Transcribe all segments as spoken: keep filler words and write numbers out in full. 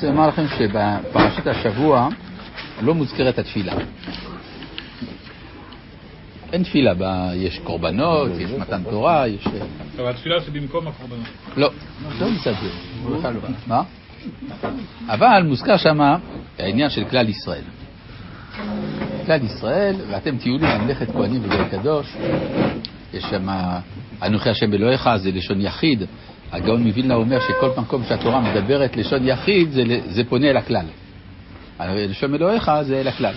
רוצה לומר לכם שבפרשת השבוע לא מוזכרת התפילה. אין תפילה, יש קורבנות, יש מתן תורה, יש... אבל התפילה זה במקום הקורבנות. לא, לא מסתכל. מה? אבל מוזכר שם העניין של כלל ישראל. כלל ישראל, ואתם תהיו לי ממלכת כהנים וגוי קדוש. יש שם, אנוכי השם אלוהיך, זה לשון יחיד. הגאון מווילנה אומר שכל מקום שהתורה מדברת לשון יחיד, זה, זה פונה אל הכלל. לשון אלוהיך זה אל הכלל.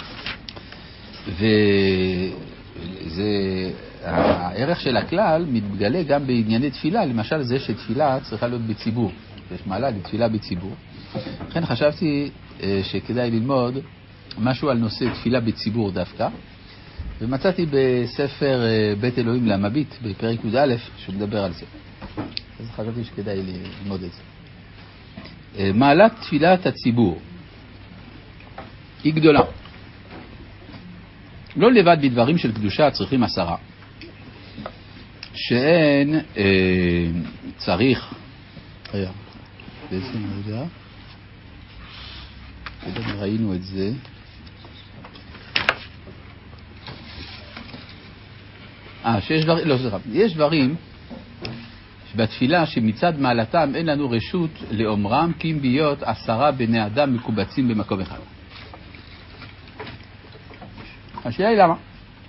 וזה, הערך של הכלל מתגלה גם בענייני תפילה, למשל זה שתפילה צריכה להיות בציבור. יש מעלה לתפילה בציבור. לכן חשבתי שכדאי ללמוד משהו על נושא תפילה בציבור דווקא, ומצאתי בספר בית אלוהים למביט, בפרק י"א, שמדבר על זה. אז חשבתי שכדאי ללמוד את זה. מעלת תפילת הציבור היא גדולה. לא לבד בדברים של קדושה צריכים עשרה. שאין אה, צריך... רגע, באיזה רגע? ראינו את זה. אה, שיש דברים... לא, סליחה. יש דברים בתפילה שמצד מעלתם אין לנו רשות לאומרם, כי אם להיות עשרה בני אדם מקובצים במקום אחד. השאלה היא למה?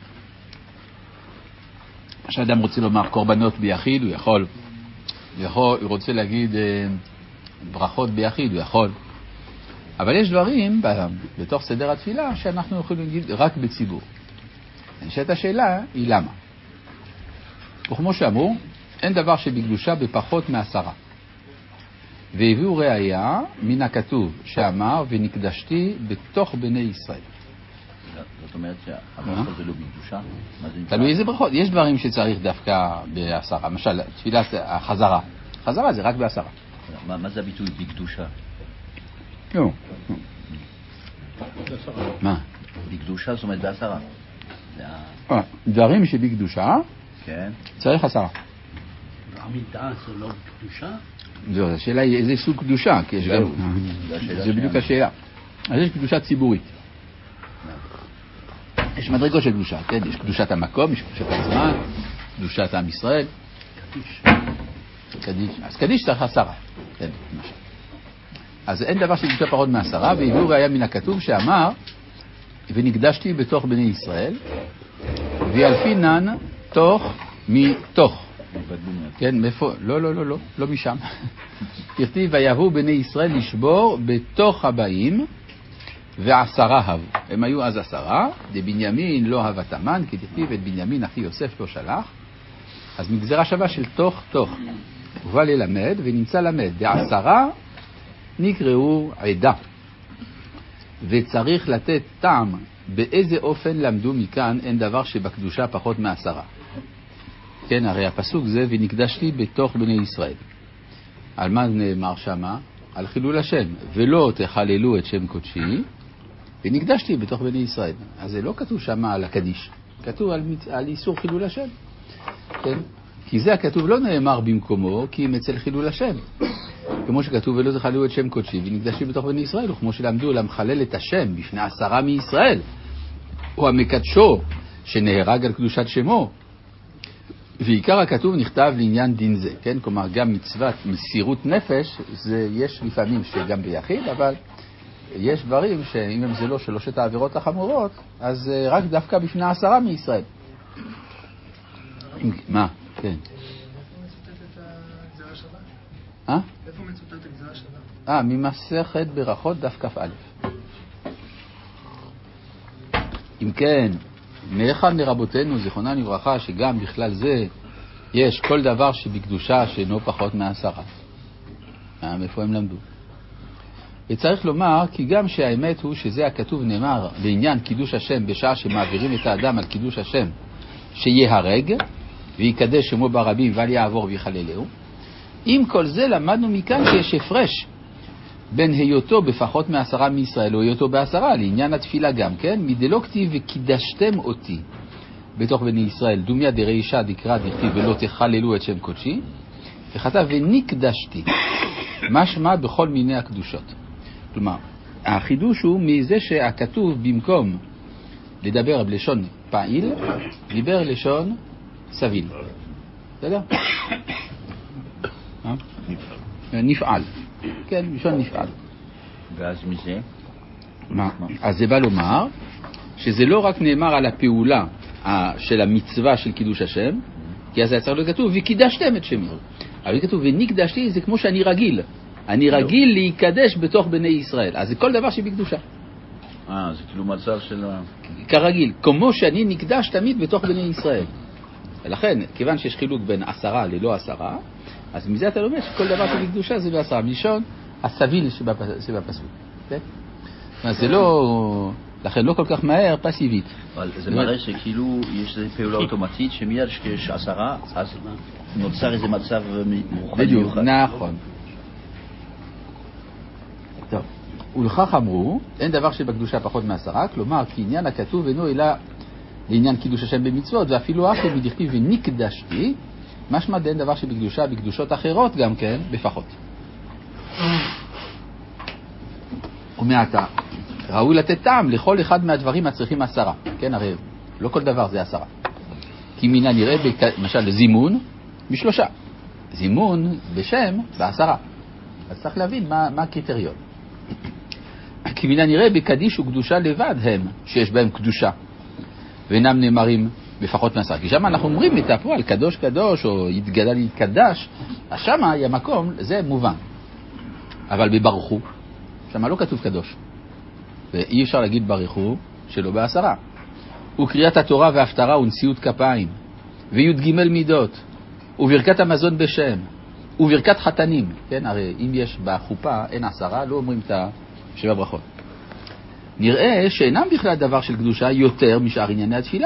כשאדם רוצה לומר קורבנות ביחיד, הוא יכול. הוא, יכול, הוא רוצה להגיד אה, ברכות ביחיד, הוא יכול. אבל יש דברים בתוך סדר התפילה שאנחנו יכולים להגיד רק בציבור. נשאלת השאלה היא למה? וכמו שאמרו, אין דבר שבקדושה בפחות מעשרה. והביאו ראיה מן הכתוב שאמר ונקדשתי בתוך בני ישראל. זאת אומרת שהברכות זה לא בקדושה? תלוי איזה ברכות. יש דברים שצריך דווקא בעשרה. למשל, תפילת החזרה. חזרה זה רק בעשרה. מה זה הביטוי בקדושה? לא. מה? בקדושה זאת אומרת בעשרה. דברים שבקדושה צריך עשרה. עמידה זה לא קדושה? זו, השאלה היא איזה סוג קדושה, כי יש גם... זה בדיוק השאלה. אז יש קדושה ציבורית. יש מדרגות של קדושה, כן? יש קדושת המקום, יש קדושת הזמן, קדושת עם ישראל. קדיש. קדיש. אז קדיש צריך עשרה. כן, למשל. אז אין דבר שקדושה פחות מעשרה, והביאו ראיה מן הכתוב שאמר, ונקדשתי בתוך בני ישראל, וילפינן תוך מתוך. כן, מאיפה? לא, לא, לא, לא, לא משם. כתיב, ויבואו בני ישראל לשבור בתוך הבאים, ועשרה הבו. הם היו אז עשרה, דבנימין לא הבתמן, כי תכתיב את בנימין אחי יוסף לא שלח. אז מגזרה שווה של תוך תוך. הוא בא ללמד ונמצא למד. דעשרה נקראו עדה. וצריך לתת טעם באיזה אופן למדו מכאן אין דבר שבקדושה פחות מעשרה. כן, הרי הפסוק זה ונקדשתי בתוך בני ישראל. על מה נאמר שמה? על חילול השם. ולא תחללו את שם קודשי, ונקדשתי בתוך בני ישראל. אז זה לא כתוב שמה על הקדיש. כתוב על, על איסור חילול השם. כן? כי זה הכתוב לא נאמר במקומו, כי אם אצל חילול השם. כמו שכתוב ולא תחללו את שם קודשי, ונקדשתי בתוך בני ישראל. וכמו שלמדו למחלל את השם בפני עשרה מישראל. הוא המקדשו שנהרג על קדושת שמו. ועיקר הכתוב נכתב לעניין דין זה, כן? כלומר, גם מצוות מסירות נפש, זה יש לפעמים שגם ביחיד, אבל יש דברים שאם הם זה לא שלושת העבירות החמורות, אז רק דווקא בפני עשרה מישראל. מה? כן. איפה מצוטט את הגזרה שווה? אה? איפה מצוטט את הגזרה שווה? אה, ממסכת ברכות דף כ"א. אם כן, מאחד מרבותינו, זיכרונם לברכה, שגם בכלל זה יש כל דבר שבקדושה שאינו פחות מעשרה. מאיפה הם למדו? וצריך לומר, כי גם שהאמת הוא שזה הכתוב נאמר לעניין קידוש השם בשעה שמעבירים את האדם על קידוש השם, שיהרג ויקדש שמו ברבים ואל יעבור ויחללהו. עם כל זה למדנו מכאן שיש הפרש בין היותו בפחות מעשרה מישראל או היותו בעשרה, לעניין התפילה גם, כן? מדלא כתיב וקידשתם אותי בתוך בני ישראל, דומיה דרישא דקרא דכתיב ולא תחללו את שם קודשי, וכתב ונקדשתי, משמע בכל מיני הקדושות. כלומר, החידוש הוא מזה שהכתוב במקום לדבר בלשון פעיל, דיבר לשון סביל. בסדר? נפעל. כן, לשון נפעל. ואז מזה? מה? אז זה בא לומר שזה לא רק נאמר על הפעולה של המצווה של קידוש השם, כי אז היה צריך להיות כתוב, וקידשתם את שמי. אבל כתוב, ונקדשתי, זה כמו שאני רגיל. אני רגיל להיקדש בתוך בני ישראל. אז זה כל דבר שבקדושה. אה, זה כאילו מצב של... כרגיל, כמו שאני נקדש תמיד בתוך בני ישראל. ולכן, כיוון שיש חילוק בין עשרה ללא עשרה, אז מזה אתה לומד שכל דבר שבקדושה זה בעשרה. מלשון הסביל שבפסוק. אז זה לא... לכן לא כל כך מהר, פסיבית. אבל זה מראה שכאילו יש איזו פעולה אוטומטית שמיד שיש עשרה, אז נוצר איזה מצב מורחד מיוחד. נכון. טוב. ולכך אמרו, אין דבר שבקדושה פחות מעשרה, כלומר, כי עניין הכתוב אינו אלא לעניין קידוש השם במצוות, ואפילו אחרי מדכתיב ונקדשתי, משמע דין דבר שבקדושה, בקדושות אחרות גם כן, בפחות. ומעתה, ראוי לתת טעם לכל אחד מהדברים הצריכים עשרה. כן, הרי לא כל דבר זה עשרה. כי מינה נראה, למשל, זימון בשלושה. זימון בשם בעשרה. אז צריך להבין מה, מה הקריטריון. כי מינה נראה בקדיש וקדושה לבד הם, שיש בהם קדושה. ואינם נאמרים בפחות מעשרה. כי שם אנחנו אומרים את הפועל, קדוש קדוש, או יתגדל יתקדש. אז שם היה מקום, זה מובן. אבל בברוך הוא, שם לא כתוב קדוש. ואי אפשר להגיד ברך הוא שלא בעשרה. וקריאת התורה וההפטרה ונשיאות כפיים, וי"ג מידות, וברכת המזון בשם, וברכת חתנים. כן, הרי אם יש בחופה אין עשרה, לא אומרים את שבע ברכות. נראה שאינם בכלל דבר של קדושה יותר משאר ענייני התפילה.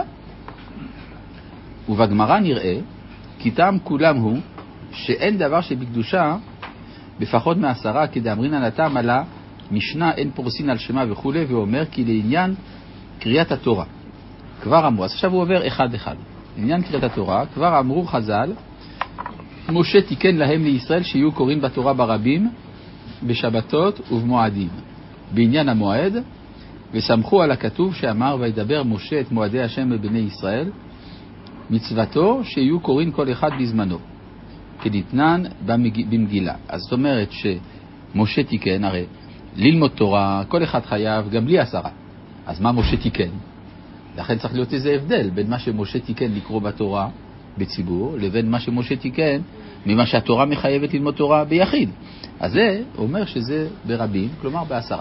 ובגמרא נראה, כי טעם כולם הוא, שאין דבר שבקדושה בפחות מעשרה, כדאמרינן הטעם עלה, משנה אין פורסין על שמה וכו', ואומר כי לעניין קריאת התורה כבר אמרו, אז עכשיו הוא עובר אחד אחד. לעניין קריאת התורה כבר אמרו חז"ל, משה תיקן להם לישראל שיהיו קוראים בתורה ברבים, בשבתות ובמועדים. בעניין המועד, וסמכו על הכתוב שאמר וידבר משה את מועדי השם בבני ישראל, מצוותו שיהיו קוראים כל אחד בזמנו, כדתנן במגילה. אז זאת אומרת שמשה תיקן, הרי ללמוד תורה, כל אחד חייב, גם בלי עשרה. אז מה משה תיקן? לכן צריך להיות איזה הבדל בין מה שמשה תיקן לקרוא בתורה בציבור, לבין מה שמשה תיקן ממה שהתורה מחייבת ללמוד תורה ביחיד. אז זה אומר שזה ברבים, כלומר בעשרה.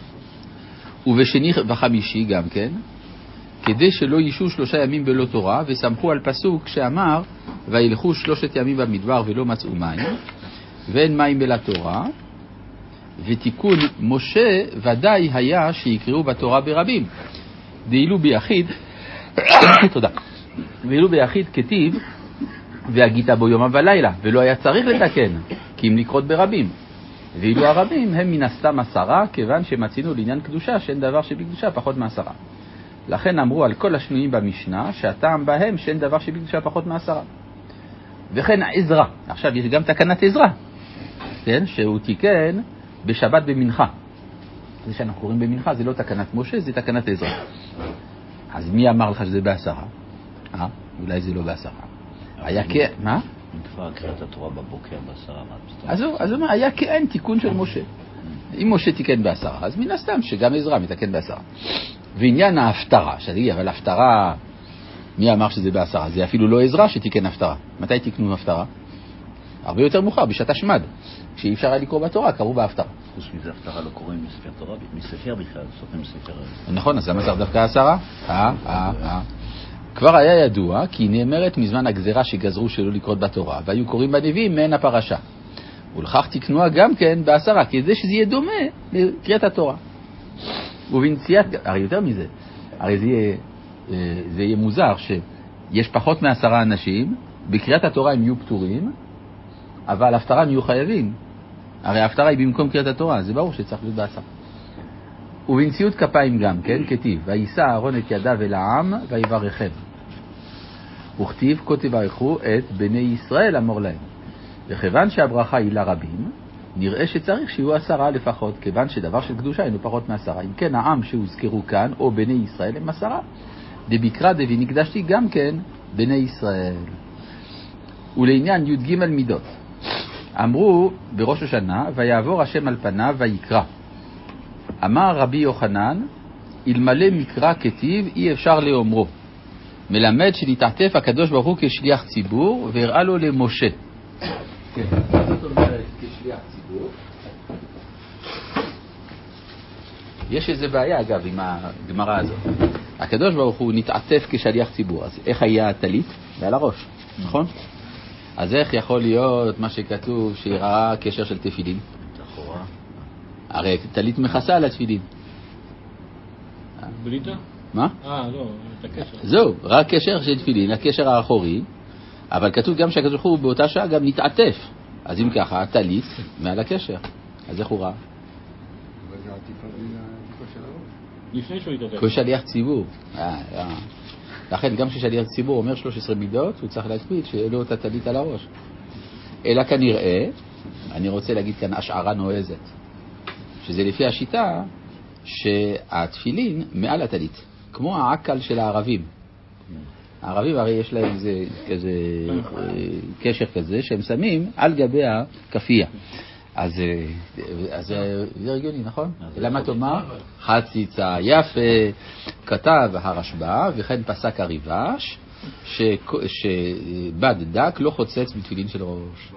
ובשני וחמישי גם כן, כדי שלא ישו שלושה ימים בלא תורה, וסמכו על פסוק שאמר, וילכו שלושת ימים במדבר ולא מצאו מים, ואין מים בלה תורה, ותיקון משה ודאי היה שיקראו בתורה ברבים. דאילו ביחיד, תודה, ואילו ביחיד כתיב, והגית בו יומם ולילה, ולא היה צריך לתקן, כי אם לקרות ברבים. ואילו הרבים הם מן הסתם עשרה, כיוון שמצינו לעניין קדושה, שאין דבר שבקדושה פחות מעשרה. לכן אמרו על כל השנויים במשנה, שהטעם בהם שאין דבר שבקדושה פחות מעשרה. וכן עזרא, עכשיו יש גם תקנת עזרא, כן, שהוא תיקן בשבת במנחה. זה שאנחנו קוראים במנחה, זה לא תקנת משה, זה תקנת עזרא. אז מי אמר לך שזה בעשרה? אה? אולי זה לא בעשרה. היה כ... מה? נקרא קריאת התורה בבוקר בעשרה. אז הוא אומר, היה כאין תיקון של משה. אם משה תיקן בעשרה, אז מן הסתם שגם עזרא מתקן בעשרה. ועניין ההפטרה, שתגיד, אבל ההפטרה, מי אמר שזה בעשרה? זה אפילו לא עזרא שתיקן הפטרה. מתי תיקנו הפטרה? הרבה יותר מאוחר, בשעת השמד. כשאי אפשר היה לקרוא בתורה, קראו בהפטרה. חוץ מזה הפטרה לא קוראים מספר תורה, מספר בכלל, סופרים ספר. נכון, אז למה צריך דווקא עשרה? אה, אה, אה. כבר היה ידוע כי נאמרת מזמן הגזרה שגזרו שלא לקרות בתורה, והיו קוראים בנביאים מעין הפרשה. ולכך תקנוה גם כן בעשרה, כדי שזה יהיה דומה לקריאת התורה. ובנציאת, הרי יותר מזה, הרי זה יהיה, זה יהיה מוזר שיש פחות מעשרה אנשים, בקריאת התורה הם יהיו פטורים, אבל ההפטרה הם יהיו חייבים. הרי ההפטרה היא במקום קריאת התורה, זה ברור שצריך להיות בעשרה. ובנשיאות כפיים גם כן, כתיב, וישא אהרון את ידיו אל העם ויברכם. וכתיב, כה תברכו את בני ישראל אמור להם. וכיוון שהברכה היא לרבים, נראה שצריך שיהיו עשרה לפחות, כיוון שדבר של קדושה אינו פחות מעשרה. אם כן, העם שהוזכרו כאן, או בני ישראל, הם עשרה. דביקרא דבנקדשתי גם כן בני ישראל. ולעניין י"ג מידות, אמרו בראש השנה, ויעבור השם על פניו ויקרא. אמר רבי יוחנן, אלמלא מקרא כתיב אי אפשר לאומרו. מלמד שנתעטף הקדוש ברוך הוא כשליח ציבור, והראה לו למשה. כן, זאת אומרת כשליח ציבור. יש איזה בעיה אגב עם הגמרא הזאת. הקדוש ברוך הוא נתעטף כשליח ציבור, אז איך היה הטלית? ועל הראש, נכון? אז איך יכול להיות מה שכתוב שיראה קשר של תפילין? הרי טלית מכסה על התפילין. בליטה? מה? אה, לא, את הקשר. זהו, רק קשר של תפילין, הקשר האחורי, אבל כתוב גם שהקדוש ברוך הוא באותה שעה גם נתעטף. אז אם ככה, הטלית מעל הקשר. אז איך הוא ראה? לפני שהוא התעטף. כשליח ציבור. אה, אה. לכן גם כששליח ציבור אומר שלוש עשרה מידות, הוא צריך להקפיד שיהיה לו את הטלית על הראש. אלא כנראה, אני רוצה להגיד כאן השערה נועזת, שזה לפי השיטה שהתפילין מעל הטלית, כמו העקל של הערבים. הערבים הרי יש להם איזה, איזה קשר כזה שהם שמים על גבי הכפייה. אז, אז זה רגיוני, נכון? למה תאמר? חציצה יפה, כתב הרשב"א, וכן פסק הריב"ש, שבד דק לא חוצץ בתפילין של ראש.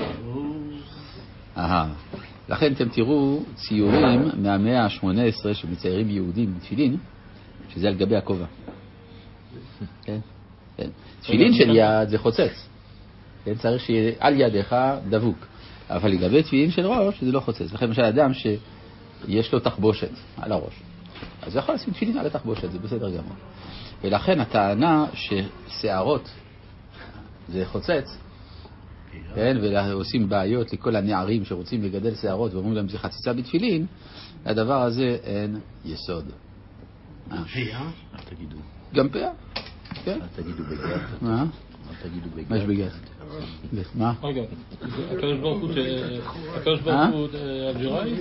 אהה. לכן אתם תראו ציורים מהמאה ה-שמונה עשרה שמציירים יהודים בתפילין, שזה על גבי הכובע. כן? כן. תפילין של יד זה חוצץ. כן? צריך שיהיה על ידיך דבוק. אבל לגבי תפילין של ראש זה לא חוצץ. לכן למשל אדם שיש לו תחבושת על הראש, אז הוא יכול לשים תפילין על התחבושת, זה בסדר גמור. ולכן הטענה ששערות זה חוצץ, כן, ועושים בעיות לכל הנערים שרוצים לגדל שערות ואומרים להם זה חציצה בתפילין, לדבר הזה אין יסוד. פאה? אל תגידו. גם פאה? כן. אל תגידו בגד. מה? אל תגידו בגד. מה יש בגד? מה? רגע, הקדוש ברוך הוא, הקדוש ברוך הוא אלג'יראי?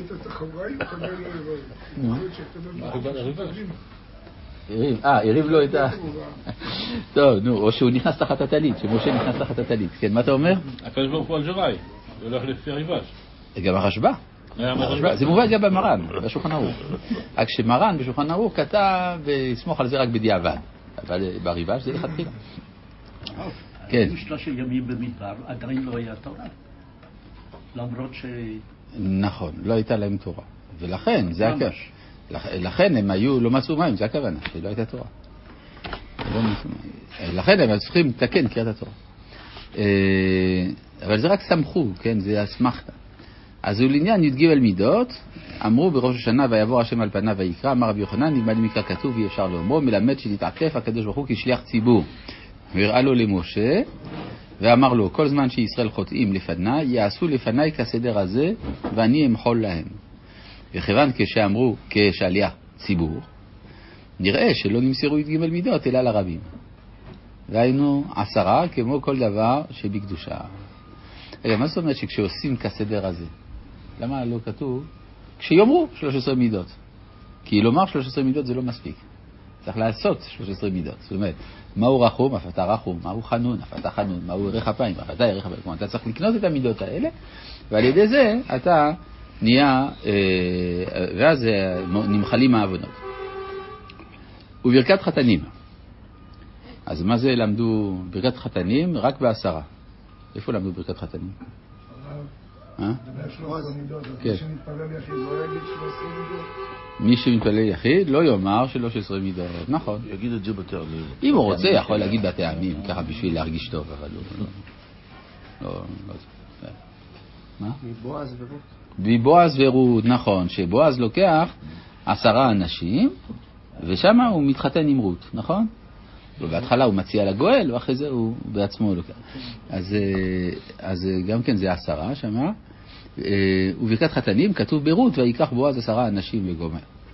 אה, הריב לו את ה... טוב, נו, או שהוא נכנס תחת הטלית, שמשה נכנס תחת הטלית. כן, מה אתה אומר? הקדוש ברוך הוא אלג'יראי, זה הולך לפי הריב"ש. גם הרשב"א. זה מובא גם במרן, בשולחן ערוך. רק שמרן בשולחן ערוך כתב ויסמוך על זה רק בדיעבד, אבל בריב"ש זה לכתחילה. כן. שלושה ימים במדבר, עדיין לא היה תורה. למרות ש... נכון, לא הייתה להם תורה. ולכן, זה הכוונה. לכן הם היו, לא מצאו מים, זה הכוונה, שלא הייתה תורה. לכן הם צריכים לתקן קריאת התורה. אבל זה רק סמכו, כן, זה אסמכתא. אז הוא לעניין י"ג מידות, אמרו בראש השנה ויעבור השם על פניו ויקרא, אמר רבי יוחנן, נלמד מקרא כתוב אי אפשר לאומרו, מלמד שנתעטף הקדוש ברוך הוא כשליח ציבור. והראה לו למשה, ואמר לו, כל זמן שישראל חוטאים לפניי, יעשו לפניי כסדר הזה, ואני אמחול להם. וכיוון כשאמרו כשליח ציבור, נראה שלא נמסרו י"ג מידות אלא לרבים. והיינו עשרה כמו כל דבר שבקדושה. רגע, מה זאת אומרת שכשעושים כסדר הזה? למה לא כתוב? כשיאמרו שלוש עשרה מידות. כי לומר שלוש עשרה מידות זה לא מספיק. צריך לעשות שלוש עשרה מידות. זאת אומרת, מהו רחום? אף אתה רחום. מהו חנון? אף אתה חנון. מהו ירח אפיים? אף אתה ירח אפיים. אתה צריך לקנות את המידות האלה, ועל ידי זה אתה נהיה, ואז נמחלים העוונות. וברכת חתנים. אז מה זה למדו ברכת חתנים? רק בעשרה. איפה למדו ברכת חתנים? אה? כן. מי שמתפלל יחיד לא יאמר שלוש עשרה מידות. נכון. יגיד את זה בטעמים. אם הוא רוצה יכול להגיד בטעמים, ככה בשביל להרגיש טוב, אבל לא... מה? מבועז ורות. מבועז ורות, נכון, שבועז לוקח עשרה אנשים, ושם הוא מתחתן עם רות, נכון? ובהתחלה הוא מציע לגואל, ואחרי זה הוא בעצמו לוקח. אז, אז גם כן זה עשרה שמה. וברכת חתנים כתוב ברות, ויקח בועז עשרה אנשים וגומר.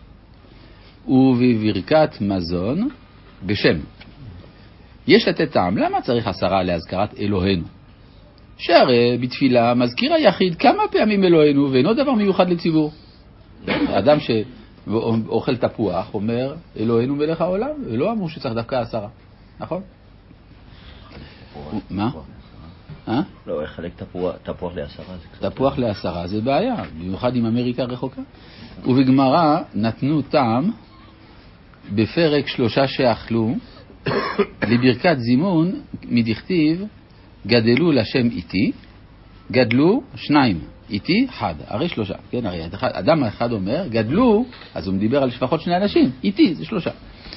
ובברכת מזון בשם. יש לתת טעם, למה צריך עשרה להזכרת אלוהינו? שהרי בתפילה מזכיר היחיד כמה פעמים אלוהינו ואינו דבר מיוחד לציבור. האדם שאוכל תפוח אומר אלוהינו מלך העולם, ולא אמרו שצריך דווקא עשרה, נכון? מה? אה? לא, לחלק תפוח לעשרה זה קצת... תפוח לעשרה זה בעיה, במיוחד עם אמריקה רחוקה. ובגמרא נתנו טעם בפרק שלושה שאכלו לברכת זימון מדכתיב גדלו לשם איתי, גדלו שניים, איתי אחד, הרי שלושה, כן, הרי אדם אחד אומר גדלו, אז הוא מדבר על לפחות שני אנשים, איתי זה שלושה.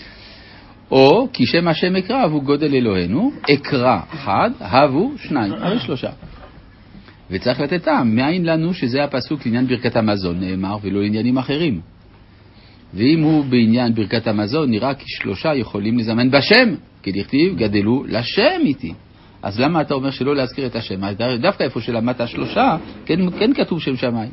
או כי שם השם אקרא הוא גודל אלוהינו, אקרא אחד, הבו שניים, הרי שלושה. וצריך לתת טעם, מאין לנו שזה הפסוק לעניין ברכת המזון נאמר ולא לעניינים אחרים. ואם הוא בעניין ברכת המזון נראה כי שלושה יכולים לזמן בשם, כי דכתיב גדלו לשם איתי. אז למה אתה אומר שלא להזכיר את השם? דווקא איפה שלמדת שלושה, כן, כן כתוב שם שמיים.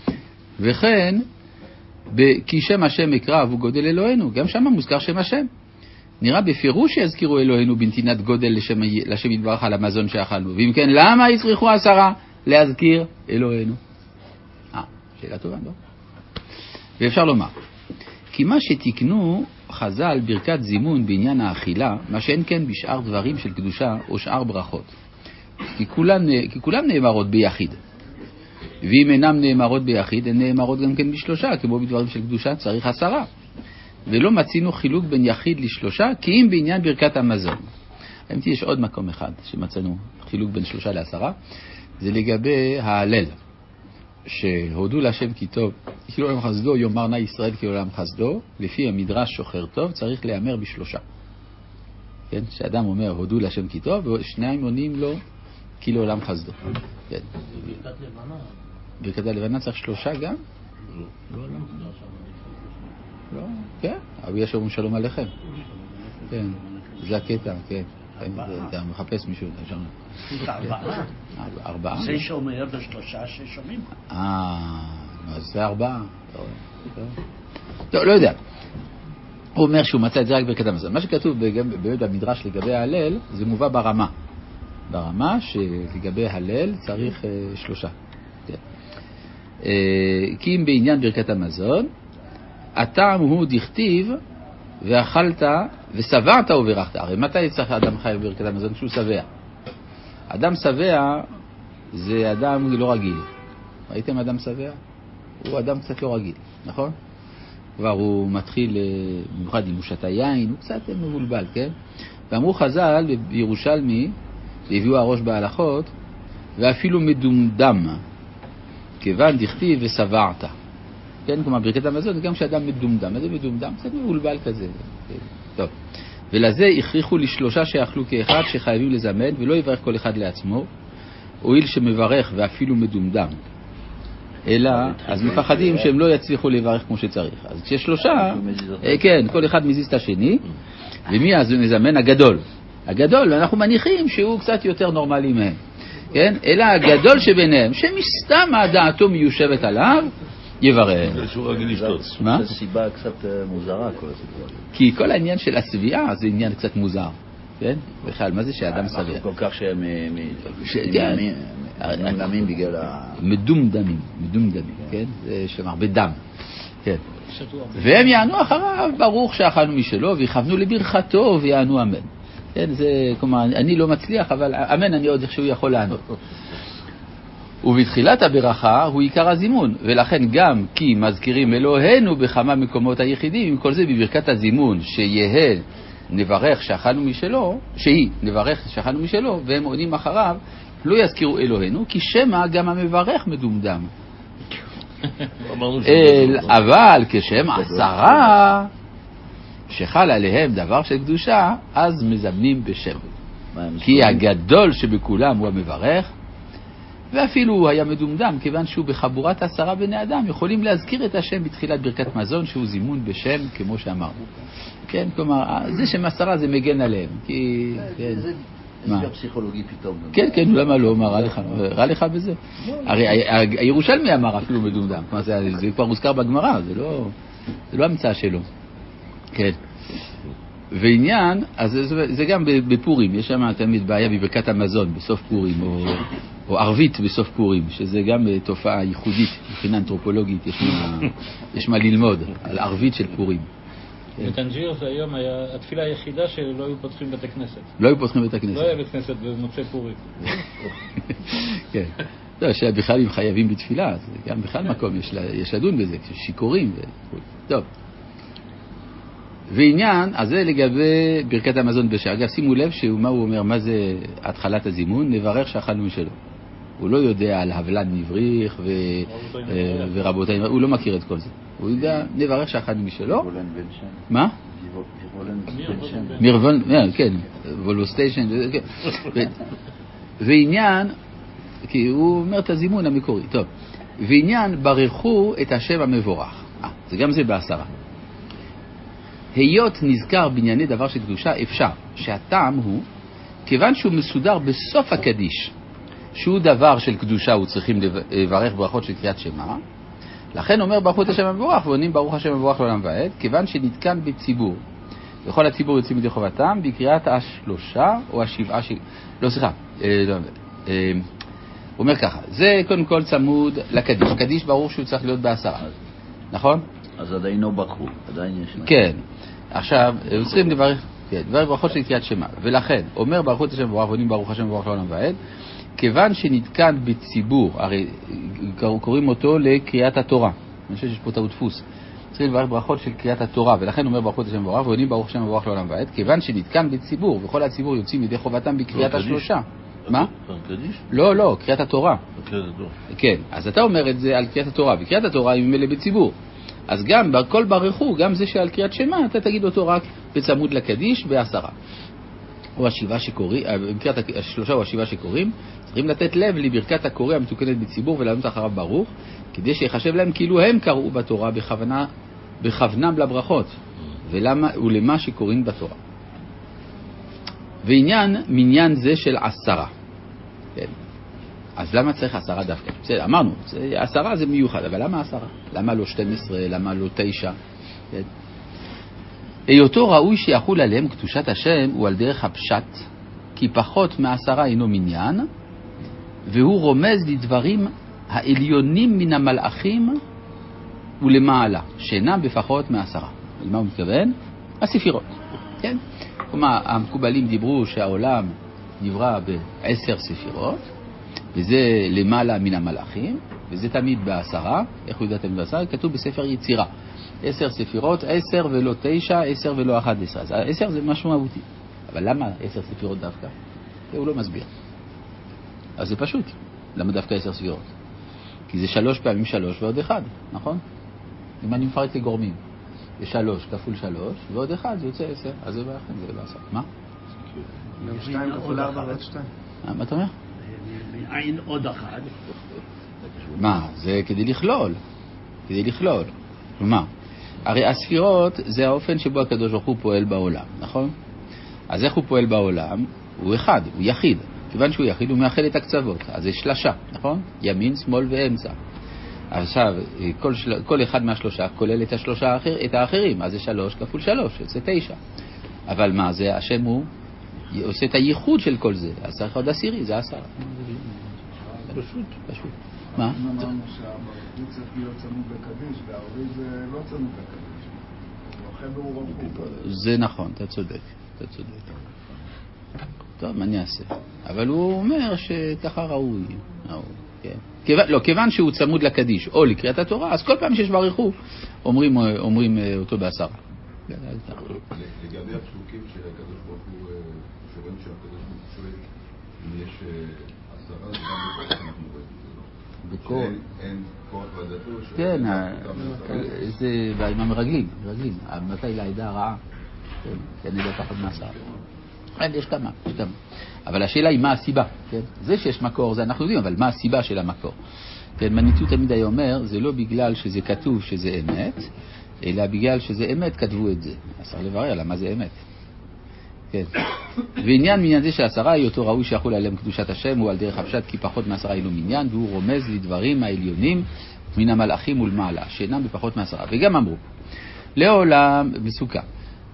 וכן, כי שם השם אקרא הוא גודל אלוהינו, גם שם מוזכר שם השם. נראה בפירוש שיזכירו אלוהינו בנתינת גודל לשם, לשם יתברך על המזון שאכלנו. ואם כן, למה יצריכו עשרה להזכיר אלוהינו? אה, שאלה טובה, לא? ואפשר לומר, כי מה שתקנו חז"ל ברכת זימון בעניין האכילה, מה שאין כן בשאר דברים של קדושה או שאר ברכות. כי כולן, כי כולן נאמרות ביחיד. ואם אינם נאמרות ביחיד, הן נאמרות גם כן בשלושה, כמו בדברים של קדושה צריך עשרה. ולא מצינו חילוק בין יחיד לשלושה, כי אם בעניין ברכת המזון. האמת יש עוד מקום אחד שמצאנו חילוק בין שלושה לעשרה, זה לגבי ההלל. שהודו להשם כי טוב, כי לעולם חסדו, יאמר נא ישראל כי לעולם חסדו, לפי המדרש שוחר טוב, צריך להיאמר בשלושה. כן? שאדם אומר הודו להשם כי טוב, ושניים עונים לו כי לעולם חסדו. כן. ברכת לבנה. ברכת הלבנה צריך שלושה גם? לא, לא. לא, כן. אבל יש אומרים שלום עליכם. כן. זה הקטע, כן. אתה מחפש מישהו, אתה שומע. ארבעה. ארבעה? זה שאומר בשלושה ששומעים. אה, אז זה ארבעה. לא, לא יודע. הוא אומר שהוא מצא את זה רק ברכת המזון. מה שכתוב באמת במדרש לגבי ההלל, זה מובא ברמה. ברמה שלגבי הלל צריך שלושה. כי אם בעניין ברכת המזון, הטעם הוא דכתיב ואכלת ושבעת וברכת. הרי מתי צריך אדם חי בברכת המזון? כשהוא שבע. אדם שבע זה אדם לא רגיל. ראיתם אדם שבע? הוא אדם קצת לא רגיל, נכון? כבר הוא מתחיל, במיוחד אם הוא שתה יין, הוא קצת מבולבל, כן? ואמרו חז"ל בירושלמי, הביאו הראש בהלכות, ואפילו מדומדם, כיוון דכתיב ושבעת. כן, כלומר, ברכת המזון זה גם שאדם מדומדם. מה זה מדומדם? קצת מבולבל כזה. טוב. ולזה הכריחו לשלושה שאכלו כאחד שחייבים לזמן, ולא יברך כל אחד לעצמו, הואיל שמברך ואפילו מדומדם. אלא, אז מפחדים שהם לא יצליחו לברך כמו שצריך. אז כשיש שלושה, כן, כל אחד מזיז את השני, ומי אז מזמן? הגדול. הגדול, ואנחנו מניחים שהוא קצת יותר נורמלי מהם. כן? אלא הגדול שביניהם, שמסתם דעתו מיושבת עליו, יברך. מה? זו סיבה קצת מוזרה כל הסיפור. כי כל העניין של הסביעה זה עניין קצת מוזר. כן? בכלל, מה זה שאדם סביר? כל כך שהם נעלמים בגלל ה... מדומדמים, מדומדמים, כן? זה שם הרבה דם. כן. והם יענו אחריו, ברוך שאכלנו משלו, ויכוונו לברכתו ויענו אמן. כן, זה, כלומר, אני לא מצליח, אבל אמן אני עוד איכשהו יכול לענות. ובתחילת הברכה הוא עיקר הזימון, ולכן גם כי מזכירים אלוהינו בכמה מקומות היחידים, עם כל זה בברכת הזימון, שיהיה נברך שאכלנו משלו, שהיא נברך שאכלנו משלו, והם עונים אחריו, לא יזכירו אלוהינו, כי שמא גם המברך מדומדם. אבל כשם עשרה, שחל עליהם דבר של קדושה, אז מזמנים בשם. כי הגדול שבכולם הוא המברך, ואפילו הוא היה מדומדם, כיוון שהוא בחבורת עשרה בני אדם, יכולים להזכיר את השם בתחילת ברכת מזון, שהוא זימון בשם, כמו שאמרנו. כן, כלומר, זה שם עשרה זה מגן עליהם. כי... זה הסבר פסיכולוגי פתאום. כן, כן, למה לא? מה, רע לך? רע לך בזה? הרי הירושלמי אמר אפילו מדומדם. זה כבר מוזכר בגמרא, זה לא המצאה שלו. כן. ועניין, אז זה, זה גם בפורים, יש שם תמיד בעיה בברכת המזון בסוף פורים, או, או ערבית בסוף פורים, שזה גם תופעה ייחודית, מבחינה אנתרופולוגית, יש מה, יש מה ללמוד על ערבית של פורים. בטנג'יר זה היום היה התפילה היחידה שלא היו פותחים בית הכנסת. לא היו פותחים בית הכנסת. לא היה בית כנסת במוצאי פורים. כן. לא, שבכלל הם חייבים בתפילה, אז גם בכלל מקום יש, יש לדון בזה, שיכורים ו... טוב. ועניין, אז זה לגבי ברכת המזון בשעה. אגב, שימו לב שמה הוא אומר, מה זה התחלת הזימון? נברך שאכלנו משלו. הוא לא יודע על הבלן נבריך ו... ורבותיי, הוא לא מכיר את כל זה. הוא יודע, נברך שאכלנו משלו. מה? מירבון, כן, וולוסטיישן, ועניין, כי הוא אומר את הזימון המקורי. טוב, ועניין ברכו את השם המבורך. אה, זה גם זה בעשרה. היות נזכר בענייני דבר של קדושה, אפשר שהטעם הוא, כיוון שהוא מסודר בסוף הקדיש, שהוא דבר של קדושה, הוא צריכים לברך ברכות של קריאת שמע, לכן אומר ברכו את השם המבורך, ועונים ברוך השם המבורך לעולם ועד, כיוון שנתקן בציבור. וכל הציבור יוצאים מדי חובתם בקריאת השלושה או השבעה ש... לא, סליחה. אה, לא, אה, הוא אומר ככה, זה קודם כל צמוד לקדיש. קדיש ברור שהוא צריך להיות בעשרה, נכון? אז עדיין לא ברכו, עדיין יש... כן. עכשיו, הם צריכים לברך, כן, לברך ברכות של קריאת שמע. ולכן, אומר ברכו את השם המבורך, ועונים ברוך השם המבורך לעולם ועד, כיוון שנתקן בציבור, הרי קוראים אותו לקריאת התורה. אני חושב שיש פה טעות דפוס. צריכים לברך ברכות של קריאת התורה, ולכן אומר ברכות השם המבורך, ועונים ברוך השם המבורך לעולם ועד, כיוון שנתקן בציבור, וכל הציבור יוצאים ידי חובתם בקריאת השלושה. מה? לא, לא, קריאת התורה. כן, אז אתה אומר את זה על קריאת התורה, וקריאת התורה היא ממילא בציבור. אז גם בכל ברכו, גם זה שעל קריאת שמע, אתה תגיד אותו רק בצמוד לקדיש בעשרה. או השבעה שקוראים, בקריאת השלושה או השבעה שקוראים, צריכים לתת לב לברכת הקורא המתוקנת בציבור ולענות אחריו ברוך, כדי שיחשב להם כאילו הם קראו בתורה בכוונה, בכוונם לברכות, ולמה, ולמה שקוראים בתורה. ועניין, מניין זה של עשרה. כן. אז למה צריך עשרה דווקא? בסדר, אמרנו, עשרה זה מיוחד, אבל למה עשרה? למה לא שתים עשרה? למה לא תשע? כן. היותו ראוי שיחול עליהם קדושת השם הוא על דרך הפשט, כי פחות מעשרה אינו מניין, והוא רומז לדברים העליונים מן המלאכים ולמעלה, שאינם בפחות מעשרה. למה הוא מתכוון? הספירות. כן? כלומר, המקובלים דיברו שהעולם נברא בעשר ספירות, וזה למעלה מן המלאכים, וזה תמיד בעשרה. איך הוא יודעתם בעשרה? כתוב בספר יצירה. עשר ספירות, עשר ולא תשע, עשר ולא אחד עשר. אז עשר זה משהו מהותי. אבל למה עשר ספירות דווקא? הוא לא מסביר. אז זה פשוט. למה דווקא עשר ספירות? כי זה שלוש פעמים שלוש ועוד אחד, נכון? אם אני מפרק לגורמים, זה שלוש כפול שלוש ועוד אחד, זה יוצא עשר. אז זה באחד, זה בעשר. מה? שתיים כפול ארבע ועוד שתיים. מה אתה אומר? עין עוד אחד. מה? זה כדי לכלול. כדי לכלול. כלומר, הרי הספירות זה האופן שבו הקדוש ברוך הוא פועל בעולם, נכון? אז איך הוא פועל בעולם? הוא אחד, הוא יחיד. כיוון שהוא יחיד הוא מאחד את הקצוות, אז זה שלשה, נכון? ימין, שמאל ואמצע. עכשיו, כל, של... כל אחד מהשלושה כולל את השלושה האחר... את האחרים, אז זה שלוש כפול שלוש, זה תשע. אבל מה זה? השם הוא עושה את הייחוד של כל זה, אז צריך עוד עשירי, זה עשר. פשוט, פשוט. מה? אמרנו שהמרחית צריך להיות צמוד לקדיש, והערבי זה לא צמוד לקדיש. הוא אחר ברור. זה נכון, אתה צודק, אתה צודק. טוב, מה אני אעשה? אבל הוא אומר שככה ראוי. לא, כיוון שהוא צמוד לקדיש או לקריאת התורה, אז כל פעם שיש ברכו, אומרים אותו בעשרה. לגבי הפסוקים של הקדוש ברוך הוא, שרואים שהקדוש ברוך הוא שואל אם יש עשרה, זה גם בכל אנחנו רואים. אין כוח ועדתו. כן, זה עם המרגלים, מרגלים. מתי לעדה הרעה? כן, אני יודע פחות מעשרה. יש כמה, יש כמה. אבל השאלה היא מה הסיבה, כן? זה שיש מקור, זה אנחנו יודעים, אבל מה הסיבה של המקור? כן, מניטו תמיד היה אומר, זה לא בגלל שזה כתוב שזה אמת, אלא בגלל שזה אמת כתבו את זה. אז צריך לברר למה זה אמת. כן. ועניין מניין זה של עשרה, היותו ראוי שיחול עליהם קדושת השם, הוא על דרך הפשט, כי פחות מעשרה אינו מניין, והוא רומז לדברים העליונים מן המלאכים ולמעלה, שאינם בפחות מעשרה. וגם אמרו, לעולם בסוכה,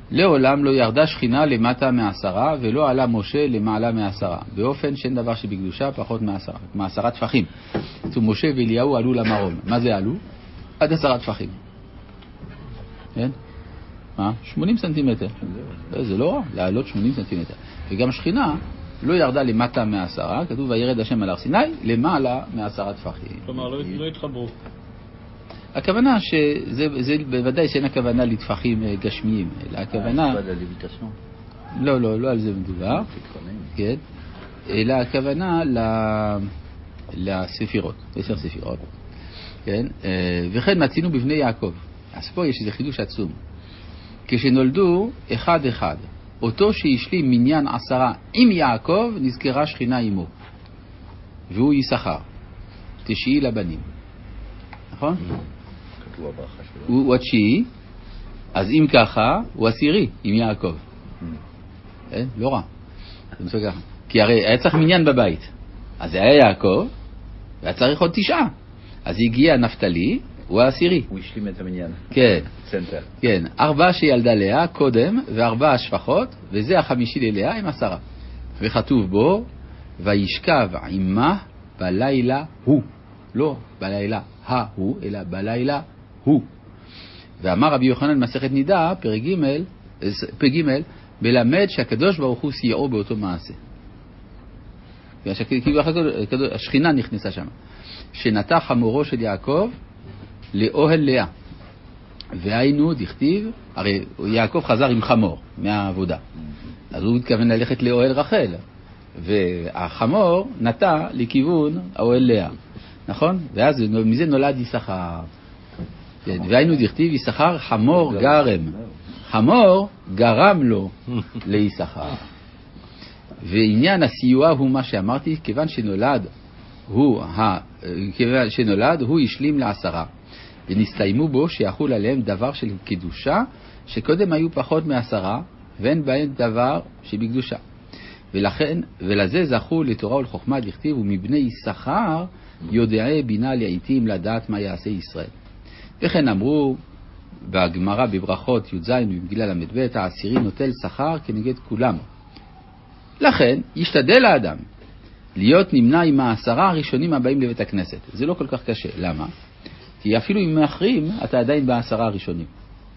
לעולם לא ירדה שכינה למטה מעשרה, ולא עלה משה למעלה מעשרה, באופן שאין דבר שבקדושה פחות מעשרה, מעשרה טפחים. זאת משה ואליהו עלו למרום. מה זה עלו? עד עשרה טפחים. כן? מה? שמונים סנטימטר. זה לא רע, לעלות שמונים סנטימטר. וגם שכינה לא ירדה למטה מעשרה, כתוב וירד השם על הר סיני, למעלה מעשרה טפחים. כלומר, לא התחברו. הכוונה שזה זה בוודאי שאין הכוונה לטפחים גשמיים, אלא הכוונה... לא, לא, לא על זה מדובר. כן. אלא הכוונה לספירות, עשר ספירות. כן. וכן מצינו בבני יעקב. אז פה יש איזה חידוש עצום. כשנולדו אחד אחד, אותו שהשלים מניין עשרה עם יעקב, נזכרה שכינה עמו. והוא יששכר. תשיעי לבנים. נכון? הוא התשיעי, אז אם ככה, הוא עשירי עם יעקב. אה? לא רע. כי הרי היה צריך מניין בבית. אז זה היה יעקב, והיה צריך עוד תשעה. אז הגיע נפתלי, הוא העשירי. הוא השלים את המניין. כן. סנטר. כן. ארבע שילדה לאה קודם, וארבע השפחות, וזה החמישי ללאה עם עשרה. וכתוב בו, וישכב עמה בלילה הוא. לא בלילה ההוא, אלא בלילה הוא. ואמר רבי יוחנן מסכת נידה, פרק ג' פרק ג' מלמד שהקדוש ברוך הוא סייעו באותו מעשה. כאילו השכינה נכנסה שם. שנטע חמורו של יעקב לאוהל לאה. והיינו דכתיב, הרי יעקב חזר עם חמור מהעבודה. אז הוא התכוון ללכת לאוהל רחל. והחמור נטע לכיוון האוהל לאה. נכון? ואז מזה נולד יששכר. והיינו דכתיב יששכר חמור גרם. חמור גרם לו ליששכר. ועניין הסיוע הוא מה שאמרתי, כיוון שנולד הוא, ה... כיוון שנולד הוא השלים לעשרה. ונסתיימו בו שיחול עליהם דבר של קדושה, שקודם היו פחות מעשרה, ואין בהם דבר שבקדושה. ולכן, ולזה זכו לתורה ולחוכמה דכתיב, ומבני יששכר יודעי בינה לעתים לדעת מה יעשה ישראל. וכן אמרו בגמרא בברכות י"ז ובמגילה ל"ב, העשירי נוטל שכר כנגד כולם. לכן ישתדל האדם להיות נמנע עם העשרה הראשונים הבאים לבית הכנסת. זה לא כל כך קשה. למה? כי אפילו אם מאחרים, אתה עדיין בעשרה הראשונים.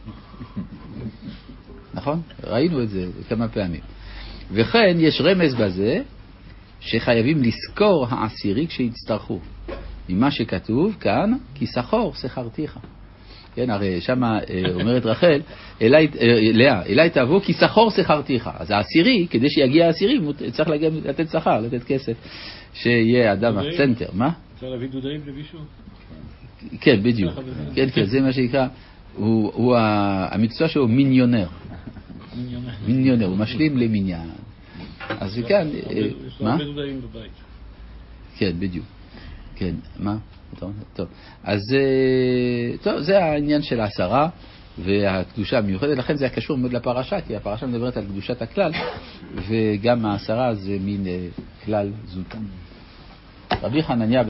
נכון? ראינו את זה כמה פעמים. וכן יש רמז בזה שחייבים לזכור העשירי כשיצטרכו. ממה שכתוב כאן, כי שכור שכרתיך. כן, הרי שמה אומרת רחל, אליי, לאה, אליי תבוא כי שכור שכרתיך. אז העשירי, כדי שיגיע העשירי, צריך לתת שכר, לתת כסף, שיהיה אדם הצנטר. מה? צריך להביא דודאים לבישהו? כן, בדיוק. כן, כן, זה מה שנקרא, הוא, הוא המקצוע שלו מיניונר. מיניונר, הוא משלים למניין. אז כאן, מה? הרבה דודאים בבית. כן, בדיוק. כן, מה? טוב. אז טוב, זה העניין של העשרה והקדושה המיוחדת, לכן זה היה קשור מאוד לפרשה, כי הפרשה מדברת על קדושת הכלל, וגם העשרה זה מין כלל זוטה. רבי חנניה